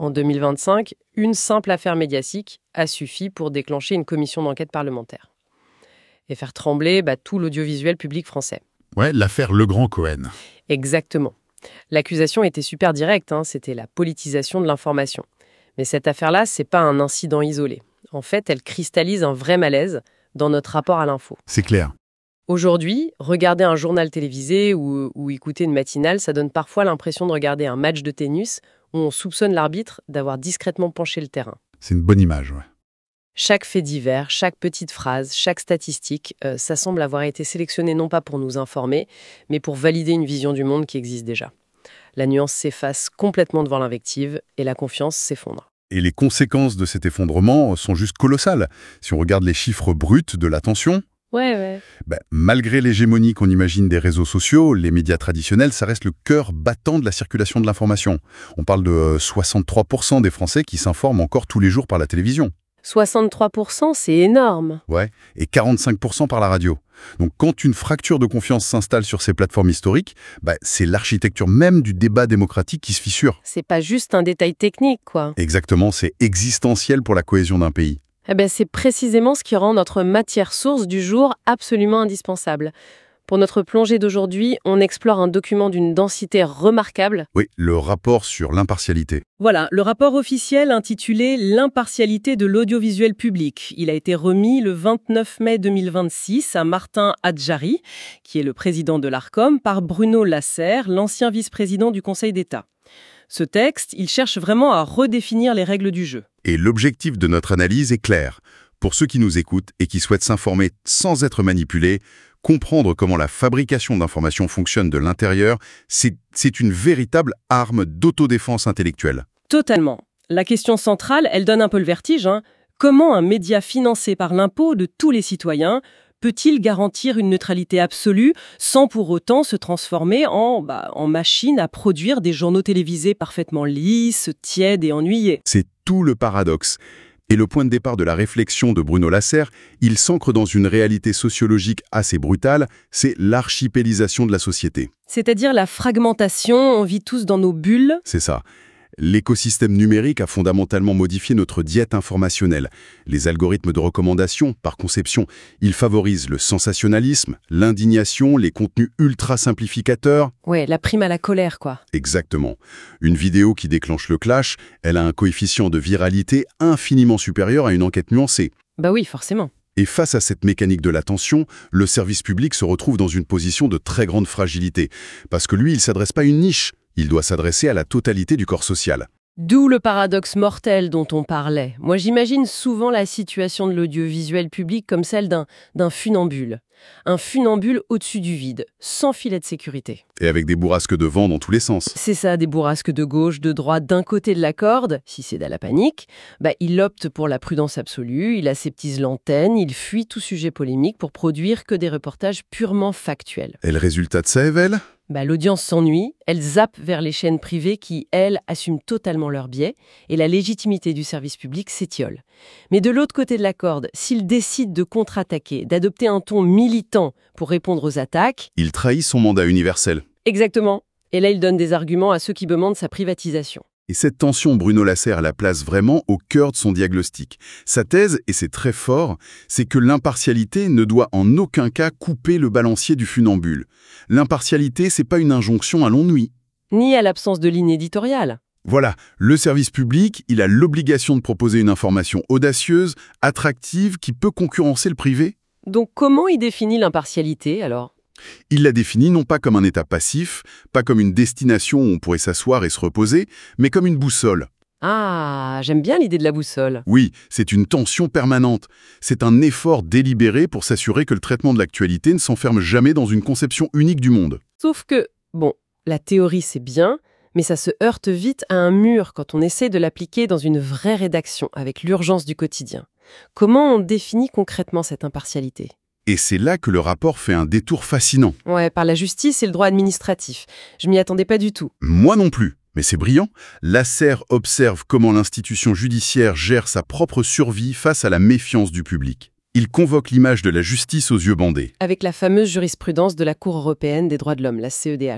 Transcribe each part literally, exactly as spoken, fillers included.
En deux mille vingt-cinq, une simple affaire médiatique a suffi pour déclencher une commission d'enquête parlementaire et faire trembler bah, tout l'audiovisuel public français. Ouais, l'affaire Legrand-Cohen. Exactement. L'accusation était super directe, hein, c'était la politisation de l'information. Mais cette affaire-là, c'est pas un incident isolé. En fait, elle cristallise un vrai malaise dans notre rapport à l'info. C'est clair. Aujourd'hui, regarder un journal télévisé ou, ou écouter une matinale, ça donne parfois l'impression de regarder un match de tennis où on soupçonne l'arbitre d'avoir discrètement penché le terrain. C'est une bonne image, ouais. Chaque fait divers, chaque petite phrase, chaque statistique, euh, ça semble avoir été sélectionné non pas pour nous informer, mais pour valider une vision du monde qui existe déjà. La nuance s'efface complètement devant l'invective et la confiance s'effondre. Et les conséquences de cet effondrement sont juste colossales. Si on regarde les chiffres bruts de l'attention, Ouais, ouais. ben, malgré l'hégémonie qu'on imagine des réseaux sociaux, les médias traditionnels, ça reste le cœur battant de la circulation de l'information. On parle de euh, soixante-trois pour cent des Français qui s'informent encore tous les jours par la télévision. soixante-trois pour cent, c'est énorme. Ouais, et quarante-cinq pour cent par la radio. Donc quand une fracture de confiance s'installe sur ces plateformes historiques, bah, c'est l'architecture même du débat démocratique qui se fissure. C'est pas juste un détail technique, quoi. Exactement, c'est existentiel pour la cohésion d'un pays. Eh ben, c'est précisément ce qui rend notre matière source du jour absolument indispensable. Pour notre plongée d'aujourd'hui, on explore un document d'une densité remarquable. Oui, le rapport sur l'impartialité. Voilà, le rapport officiel intitulé « L'impartialité de l'audiovisuel public ». Il a été remis le vingt-neuf mai deux mille vingt-six à Martin Adjari, qui est le président de l'Arcom, par Bruno Lasserre, l'ancien vice-président du Conseil d'État. Ce texte, il cherche vraiment à redéfinir les règles du jeu. Et l'objectif de notre analyse est clair. Pour ceux qui nous écoutent et qui souhaitent s'informer sans être manipulés, comprendre comment la fabrication d'informations fonctionne de l'intérieur, c'est, c'est une véritable arme d'autodéfense intellectuelle. Totalement. La question centrale, elle donne un peu le vertige. Hein. Comment un média financé par l'impôt de tous les citoyens peut-il garantir une neutralité absolue sans pour autant se transformer en, bah, en machine à produire des journaux télévisés parfaitement lisses, tièdes et ennuyés? C'est tout le paradoxe. Et le point de départ de la réflexion de Bruno Lasserre, il s'ancre dans une réalité sociologique assez brutale, c'est l'archipélisation de la société. C'est-à-dire la fragmentation, on vit tous dans nos bulles. C'est ça. L'écosystème numérique a fondamentalement modifié notre diète informationnelle. Les algorithmes de recommandation, par conception, ils favorisent le sensationnalisme, l'indignation, les contenus ultra simplificateurs. Ouais, la prime à la colère, quoi. Exactement. Une vidéo qui déclenche le clash, elle a un coefficient de viralité infiniment supérieur à une enquête nuancée. Bah oui, forcément. Et face à cette mécanique de l'attention, le service public se retrouve dans une position de très grande fragilité. Parce que lui, il ne s'adresse pas à une niche. Il doit s'adresser à la totalité du corps social. D'où le paradoxe mortel dont on parlait. Moi, j'imagine souvent la situation de l'audiovisuel public comme celle d'un, d'un funambule. Un funambule au-dessus du vide, sans filet de sécurité. Et avec des bourrasques de vent dans tous les sens. C'est ça, des bourrasques de gauche, de droite, d'un côté de la corde, si c'est à la panique. Bah, il opte pour la prudence absolue, il aseptise l'antenne, il fuit tout sujet polémique pour produire que des reportages purement factuels. Et le résultat de ça, Evel ? Bah, l'audience s'ennuie, elle zappe vers les chaînes privées qui, elles, assument totalement leurs biais et la légitimité du service public s'étiole. Mais de l'autre côté de la corde, s'il décide de contre-attaquer, d'adopter un ton militant pour répondre aux attaques... Il trahit son mandat universel. Exactement. Et là, il donne des arguments à ceux qui demandent sa privatisation. Et cette tension, Bruno Lasserre la place vraiment au cœur de son diagnostic. Sa thèse, et c'est très fort, c'est que l'impartialité ne doit en aucun cas couper le balancier du funambule. L'impartialité, c'est pas une injonction à l'ennui. Ni à l'absence de ligne éditoriale. Voilà, le service public, il a l'obligation de proposer une information audacieuse, attractive, qui peut concurrencer le privé. Donc comment il définit l'impartialité, alors ? Il la définit non pas comme un état passif, pas comme une destination où on pourrait s'asseoir et se reposer, mais comme une boussole. Ah, j'aime bien l'idée de la boussole. Oui, c'est une tension permanente. C'est un effort délibéré pour s'assurer que le traitement de l'actualité ne s'enferme jamais dans une conception unique du monde. Sauf que, bon, la théorie c'est bien, mais ça se heurte vite à un mur quand on essaie de l'appliquer dans une vraie rédaction avec l'urgence du quotidien. Comment on définit concrètement cette impartialité ? Et c'est là que le rapport fait un détour fascinant. Ouais, par la justice et le droit administratif. Je m'y attendais pas du tout. Moi non plus, mais c'est brillant. Lasserre observe comment l'institution judiciaire gère sa propre survie face à la méfiance du public. Il convoque l'image de la justice aux yeux bandés. Avec la fameuse jurisprudence de la Cour européenne des droits de l'homme, la C E D H.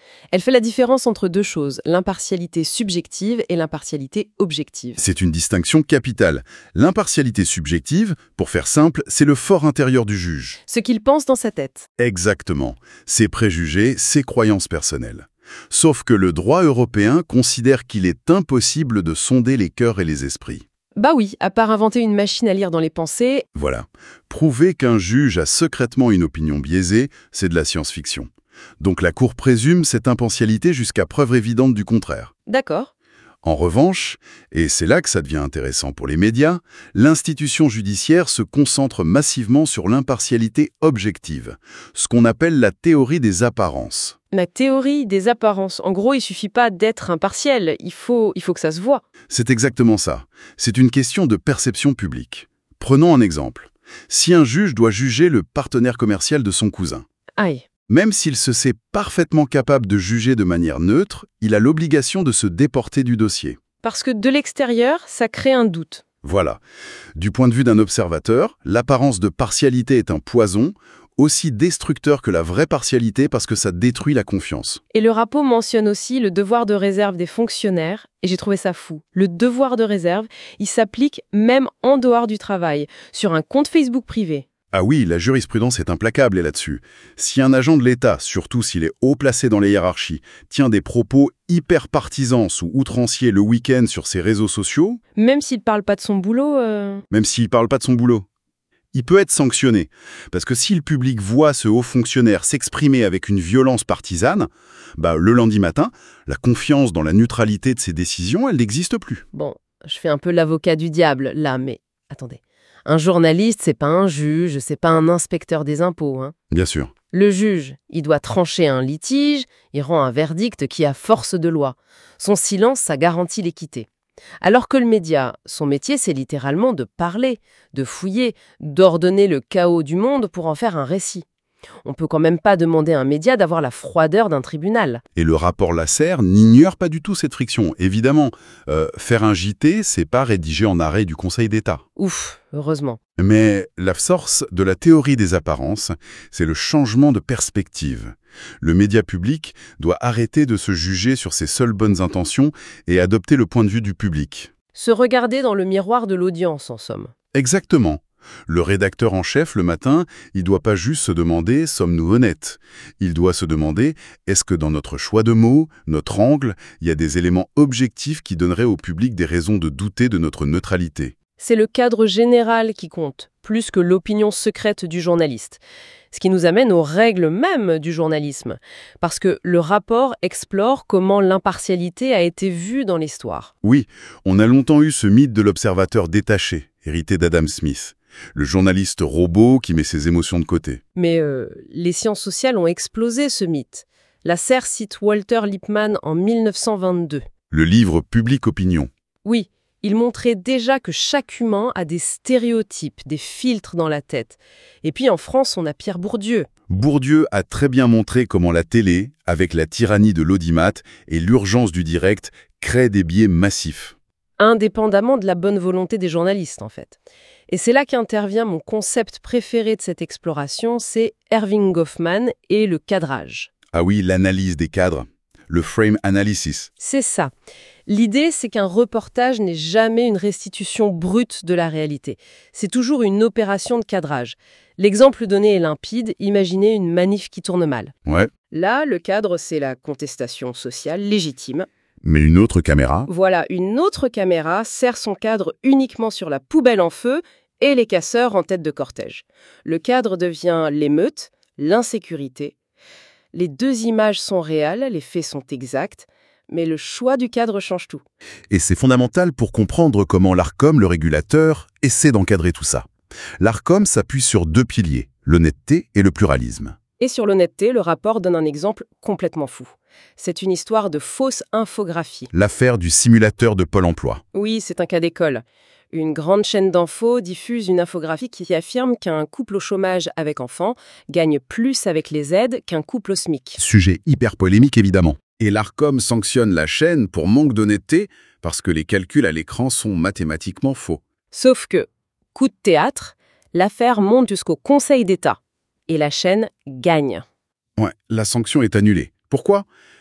Elle fait la différence entre deux choses, l'impartialité subjective et l'impartialité objective. C'est une distinction capitale. L'impartialité subjective, pour faire simple, c'est le fort intérieur du juge. Ce qu'il pense dans sa tête. Exactement. Ses préjugés, ses croyances personnelles. Sauf que le droit européen considère qu'il est impossible de sonder les cœurs et les esprits. Bah oui, à part inventer une machine à lire dans les pensées... Voilà. Prouver qu'un juge a secrètement une opinion biaisée, c'est de la science-fiction. Donc la Cour présume cette impartialité jusqu'à preuve évidente du contraire. D'accord. En revanche, et c'est là que ça devient intéressant pour les médias, l'institution judiciaire se concentre massivement sur l'impartialité objective, ce qu'on appelle la théorie des apparences. La théorie des apparences. En gros, il suffit pas d'être impartial, il faut, il faut que ça se voit. C'est exactement ça. C'est une question de perception publique. Prenons un exemple. Si un juge doit juger le partenaire commercial de son cousin, Aïe. même s'il se sait parfaitement capable de juger de manière neutre, il a l'obligation de se déporter du dossier. Parce que de l'extérieur, ça crée un doute. Voilà. Du point de vue d'un observateur, l'apparence de partialité est un poison, aussi destructeur que la vraie partialité parce que ça détruit la confiance. Et le rapport mentionne aussi le devoir de réserve des fonctionnaires, et j'ai trouvé ça fou. Le devoir de réserve, il s'applique même en dehors du travail, sur un compte Facebook privé. Ah oui, la jurisprudence est implacable là-dessus. Si un agent de l'État, surtout s'il est haut placé dans les hiérarchies, tient des propos hyper partisans ou outranciers le week-end sur ses réseaux sociaux... Même s'il parle pas de son boulot... Euh... Même s'il parle pas de son boulot. Il peut être sanctionné, parce que si le public voit ce haut fonctionnaire s'exprimer avec une violence partisane, bah, le lundi matin, la confiance dans la neutralité de ses décisions, elle n'existe plus. Bon, je fais un peu l'avocat du diable, là, mais attendez. Un journaliste, c'est pas un juge, c'est pas un inspecteur des impôts. Hein. Bien sûr. Le juge, il doit trancher un litige, il rend un verdict qui a force de loi. Son silence, ça garantit l'équité. Alors que le média, son métier, c'est littéralement de parler, de fouiller, d'ordonner le chaos du monde pour en faire un récit. On peut quand même pas demander à un média d'avoir la froideur d'un tribunal. Et le rapport Lasserre n'ignore pas du tout cette friction. Évidemment, euh, faire un J T, c'est pas rédiger en arrêt du Conseil d'État. Ouf, heureusement. Mais la source de la théorie des apparences, c'est le changement de perspective. Le média public doit arrêter de se juger sur ses seules bonnes intentions et adopter le point de vue du public. Se regarder dans le miroir de l'audience, en somme. Exactement. Le rédacteur en chef, le matin, il ne doit pas juste se demander « sommes-nous honnêtes ?» Il doit se demander « est-ce que dans notre choix de mots, notre angle, il y a des éléments objectifs qui donneraient au public des raisons de douter de notre neutralité ?» C'est le cadre général qui compte, plus que l'opinion secrète du journaliste. Ce qui nous amène aux règles mêmes du journalisme, parce que le rapport explore comment l'impartialité a été vue dans l'histoire. Oui, on a longtemps eu ce mythe de l'observateur détaché, hérité d'Adam Smith. Le journaliste robot qui met ses émotions de côté. Mais euh, les sciences sociales ont explosé ce mythe. Lasserre cite Walter Lippmann en mille neuf cent vingt-deux. Le livre Public Opinion. Oui, il montrait déjà que chaque humain a des stéréotypes, des filtres dans la tête. Et puis en France, on a Pierre Bourdieu. Bourdieu a très bien montré comment la télé, avec la tyrannie de l'audimat et l'urgence du direct, crée des biais massifs. Indépendamment de la bonne volonté des journalistes, en fait. Et c'est là qu'intervient mon concept préféré de cette exploration, c'est Erving Goffman et le cadrage. Ah oui, l'analyse des cadres, le frame analysis. C'est ça. L'idée, c'est qu'un reportage n'est jamais une restitution brute de la réalité. C'est toujours une opération de cadrage. L'exemple donné est limpide, imaginez une manif qui tourne mal. Ouais. Là, le cadre, c'est la contestation sociale légitime. Mais une autre caméra. Voilà, une autre caméra sert son cadre uniquement sur la poubelle en feu et les casseurs en tête de cortège. Le cadre devient l'émeute, l'insécurité. Les deux images sont réelles, les faits sont exacts, mais le choix du cadre change tout. Et c'est fondamental pour comprendre comment l'Arcom, le régulateur, essaie d'encadrer tout ça. L'Arcom s'appuie sur deux piliers, l'honnêteté et le pluralisme. Et sur l'honnêteté, le rapport donne un exemple complètement fou. C'est une histoire de fausse infographie. L'affaire du simulateur de Pôle emploi. Oui, c'est un cas d'école. Une grande chaîne d'infos diffuse une infographie qui affirme qu'un couple au chômage avec enfants gagne plus avec les aides qu'un couple au SMIC. Sujet hyper polémique, évidemment. Et l'Arcom sanctionne la chaîne pour manque d'honnêteté parce que les calculs à l'écran sont mathématiquement faux. Sauf que, coup de théâtre, l'affaire monte jusqu'au Conseil d'État. Et la chaîne gagne. Ouais, la sanction est annulée. Pourquoi ?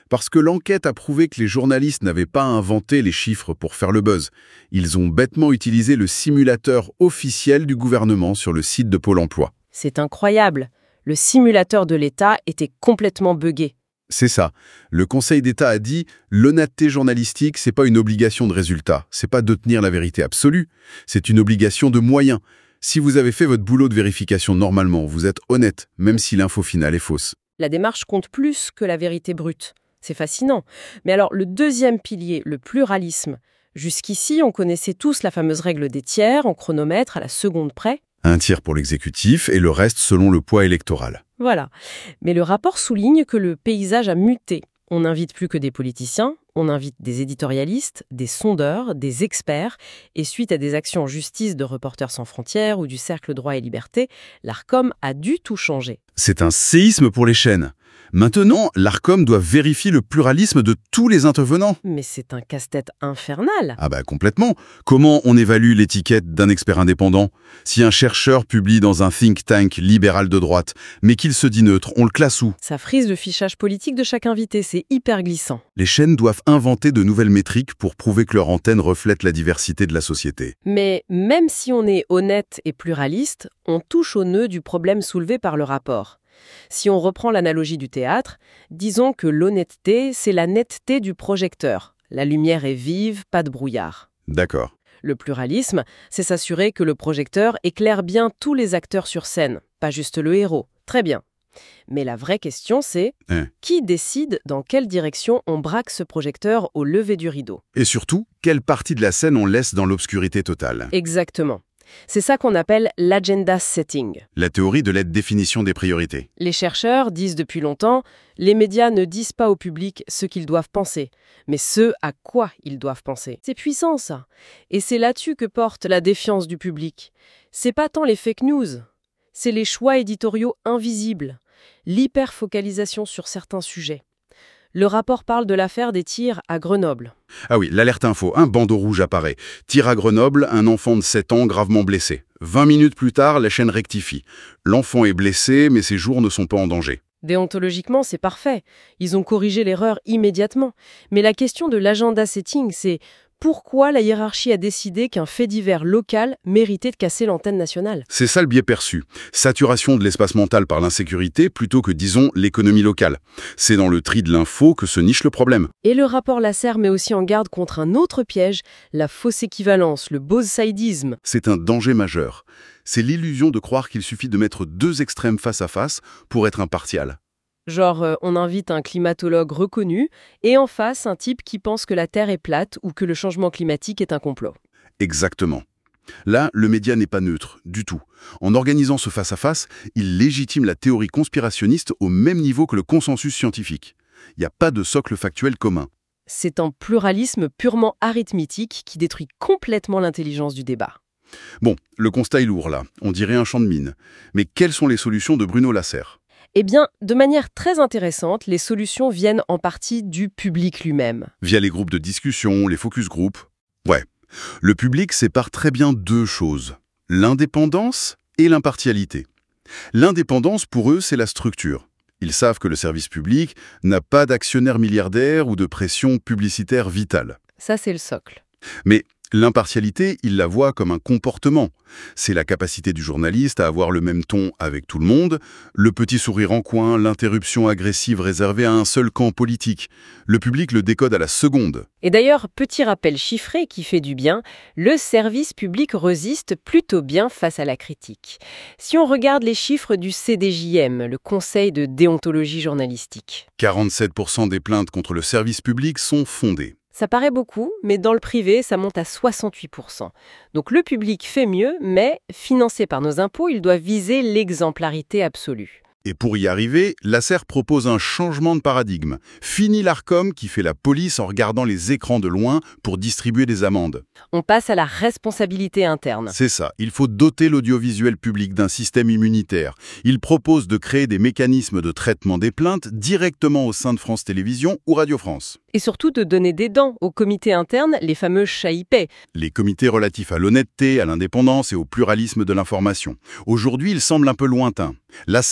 Parce que l'enquête a prouvé que les journalistes n'avaient pas inventé les chiffres pour faire le buzz. Ils ont bêtement utilisé le simulateur officiel du gouvernement sur le site de Pôle emploi. C'est incroyable. Le simulateur de l'État était complètement buggé. C'est ça. Le Conseil d'État a dit « L'honnêteté journalistique, c'est pas une obligation de résultat. C'est pas de tenir la vérité absolue. C'est une obligation de moyens. Si vous avez fait votre boulot de vérification normalement, vous êtes honnête, même si l'info finale est fausse. » La démarche compte plus que la vérité brute. C'est fascinant. Mais alors, le deuxième pilier, le pluralisme. Jusqu'ici, on connaissait tous la fameuse règle des tiers, en chronomètre, à la seconde près. Un tiers pour l'exécutif et le reste selon le poids électoral. Voilà. Mais le rapport souligne que le paysage a muté. On n'invite plus que des politiciens, on invite des éditorialistes, des sondeurs, des experts, et suite à des actions en justice de Reporters sans frontières ou du Cercle droit et liberté, l'Arcom a dû tout changer. C'est un séisme pour les chaînes. Maintenant, l'Arcom doit vérifier le pluralisme de tous les intervenants. Mais c'est un casse-tête infernal. Ah bah complètement. Comment on évalue l'étiquette d'un expert indépendant? Si un chercheur publie dans un think tank libéral de droite, mais qu'il se dit neutre, on le classe où? Ça frise le fichage politique de chaque invité, c'est hyper glissant. Les chaînes doivent inventer de nouvelles métriques pour prouver que leur antenne reflète la diversité de la société. Mais même si on est honnête et pluraliste, on touche au nœud du problème soulevé par le rapport. Si on reprend l'analogie du théâtre, disons que l'honnêteté, c'est la netteté du projecteur. La lumière est vive, pas de brouillard. D'accord. Le pluralisme, c'est s'assurer que le projecteur éclaire bien tous les acteurs sur scène, pas juste le héros. Très bien. Mais la vraie question, c'est Hein. qui décide dans quelle direction on braque ce projecteur au lever du rideau? Et surtout, quelle partie de la scène on laisse dans l'obscurité totale? Exactement. C'est ça qu'on appelle l'agenda setting. La théorie de la définition des priorités. Les chercheurs disent depuis longtemps, les médias ne disent pas au public ce qu'ils doivent penser, mais ce à quoi ils doivent penser. C'est puissant ça. Et c'est là-dessus que porte la défiance du public. C'est pas tant les fake news, c'est les choix éditoriaux invisibles, l'hyper-focalisation sur certains sujets. Le rapport parle de l'affaire des tirs à Grenoble. Ah oui, l'alerte info, un bandeau rouge apparaît. Tir à Grenoble, un enfant de sept ans gravement blessé. vingt minutes plus tard, la chaîne rectifie. L'enfant est blessé, mais ses jours ne sont pas en danger. Déontologiquement, c'est parfait. Ils ont corrigé l'erreur immédiatement. Mais la question de l'agenda setting, c'est pourquoi la hiérarchie a décidé qu'un fait divers local méritait de casser l'antenne nationale? C'est ça le biais perçu. Saturation de l'espace mental par l'insécurité plutôt que, disons, l'économie locale. C'est dans le tri de l'info que se niche le problème. Et le rapport Lasserre met aussi en garde contre un autre piège, la fausse équivalence, le both-sidisme. C'est un danger majeur. C'est l'illusion de croire qu'il suffit de mettre deux extrêmes face à face pour être impartial. Genre, euh, on invite un climatologue reconnu et en face un type qui pense que la Terre est plate ou que le changement climatique est un complot. Exactement. Là, le média n'est pas neutre, du tout. En organisant ce face-à-face, il légitime la théorie conspirationniste au même niveau que le consensus scientifique. Il n'y a pas de socle factuel commun. C'est un pluralisme purement arithmétique qui détruit complètement l'intelligence du débat. Bon, le constat est lourd là, on dirait un champ de mine. Mais quelles sont les solutions de Bruno Lasserre ? Eh bien, de manière très intéressante, les solutions viennent en partie du public lui-même. Via les groupes de discussion, les focus group. Ouais. Le public sépare très bien deux choses. L'indépendance et l'impartialité. L'indépendance, pour eux, c'est la structure. Ils savent que le service public n'a pas d'actionnaire milliardaire ou de pression publicitaire vitale. Ça, c'est le socle. Mais l'impartialité, ils la voient comme un comportement. C'est la capacité du journaliste à avoir le même ton avec tout le monde, le petit sourire en coin, l'interruption agressive réservée à un seul camp politique. Le public le décode à la seconde. Et d'ailleurs, petit rappel chiffré qui fait du bien, le service public résiste plutôt bien face à la critique. Si on regarde les chiffres du C D J M, le Conseil de déontologie journalistique. quarante-sept pour cent des plaintes contre le service public sont fondées. Ça paraît beaucoup, mais dans le privé, ça monte à soixante-huit pour cent. Donc le public fait mieux, mais financé par nos impôts, il doit viser l'exemplarité absolue. Et pour y arriver, Lasserre propose un changement de paradigme. Fini l'Arcom qui fait la police en regardant les écrans de loin pour distribuer des amendes. On passe à la responsabilité interne. C'est ça, il faut doter l'audiovisuel public d'un système immunitaire. Il propose de créer des mécanismes de traitement des plaintes directement au sein de France Télévisions ou Radio France. Et surtout de donner des dents aux comités internes, les fameux C H A I P. Les comités relatifs à l'honnêteté, à l'indépendance et au pluralisme de l'information. Aujourd'hui, ils semblent un peu lointains. Lasserre veut en faire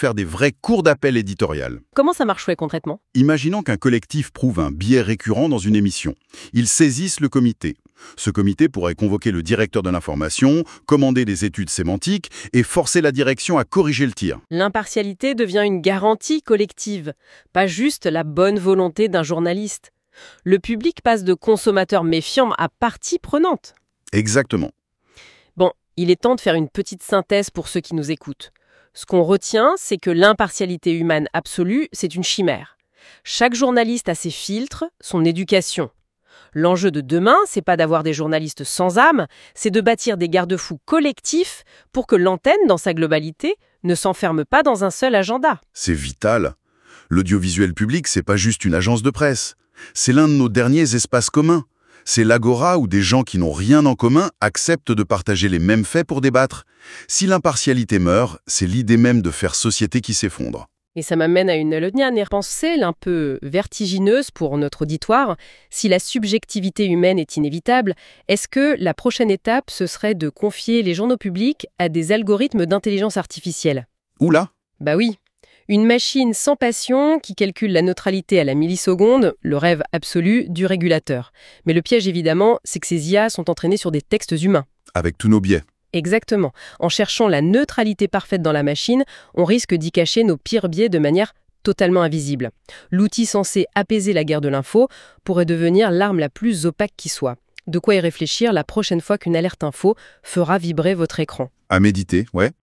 faire des vraies cours d'appel éditoriales. Comment ça marcherait concrètement? Imaginons qu'un collectif prouve un biais récurrent dans une émission. Ils saisissent le comité. Ce comité pourrait convoquer le directeur de l'information, commander des études sémantiques et forcer la direction à corriger le tir. L'impartialité devient une garantie collective, pas juste la bonne volonté d'un journaliste. Le public passe de consommateur méfiant à partie prenante. Exactement. Bon, il est temps de faire une petite synthèse pour ceux qui nous écoutent. Ce qu'on retient, c'est que l'impartialité humaine absolue, c'est une chimère. Chaque journaliste a ses filtres, son éducation. L'enjeu de demain, c'est pas d'avoir des journalistes sans âme, c'est de bâtir des garde-fous collectifs pour que l'antenne, dans sa globalité, ne s'enferme pas dans un seul agenda. C'est vital. L'audiovisuel public, c'est pas juste une agence de presse. C'est l'un de nos derniers espaces communs. C'est l'agora où des gens qui n'ont rien en commun acceptent de partager les mêmes faits pour débattre. Si l'impartialité meurt, c'est l'idée même de faire société qui s'effondre. Et ça m'amène à une dernière pensée, un peu vertigineuse pour notre auditoire. Si la subjectivité humaine est inévitable, est-ce que la prochaine étape, ce serait de confier les journaux publics à des algorithmes d'intelligence artificielle? Oula! Bah oui. Une machine sans passion qui calcule la neutralité à la milliseconde, le rêve absolu du régulateur. Mais le piège, évidemment, c'est que ces I A sont entraînées sur des textes humains. Avec tous nos biais. Exactement. En cherchant la neutralité parfaite dans la machine, on risque d'y cacher nos pires biais de manière totalement invisible. L'outil censé apaiser la guerre de l'info pourrait devenir l'arme la plus opaque qui soit. De quoi y réfléchir la prochaine fois qu'une alerte info fera vibrer votre écran. À méditer, ouais.